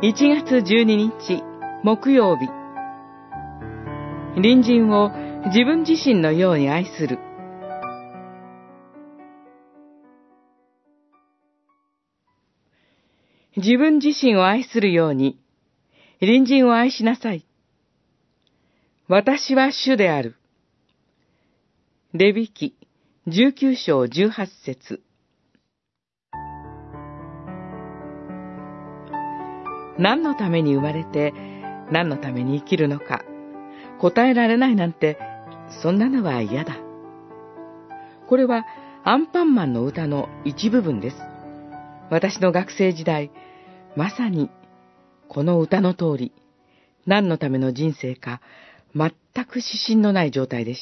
1月12日木曜日、隣人を自分自身のように愛する。自分自身を愛するように隣人を愛しなさい。私は主である。レビ記19章18節。何のために生まれて何のために生きるのか答えられないなんて、そんなのは嫌だ。これはアンパンマンの歌の一部分です。私の学生時代、まさにこの歌の通り、何のための人生か全く指針のない状態でした。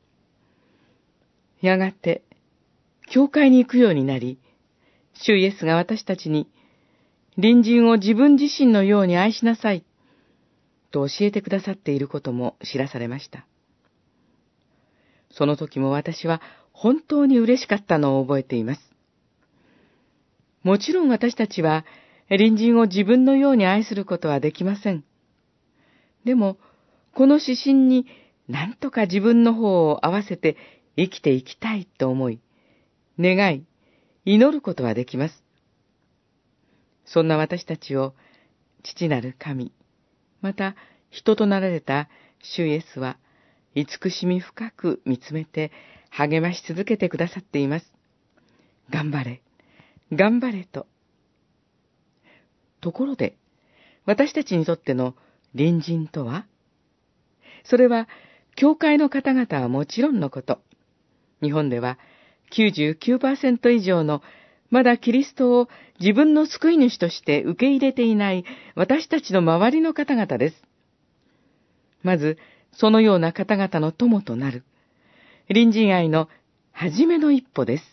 やがて教会に行くようになり、主イエスが私たちに隣人を自分自身のように愛しなさいと教えてくださっていることも知らされました。その時も私は本当に嬉しかったのを覚えています。もちろん私たちは隣人を自分のように愛することはできません。でも、この指針に何とか自分の方を合わせて生きていきたいと思い、願い、祈ることはできます。そんな私たちを父なる神、また人となられた主イエスは慈しみ深く見つめて励まし続けてくださっています。頑張れ、頑張れと。ところで、私たちにとっての隣人とは？それは教会の方々はもちろんのこと、日本では 99% 以上のまだキリストを自分の救い主として受け入れていない私たちの周りの方々です。まず、そのような方々の友となる、隣人愛の初めの一歩です。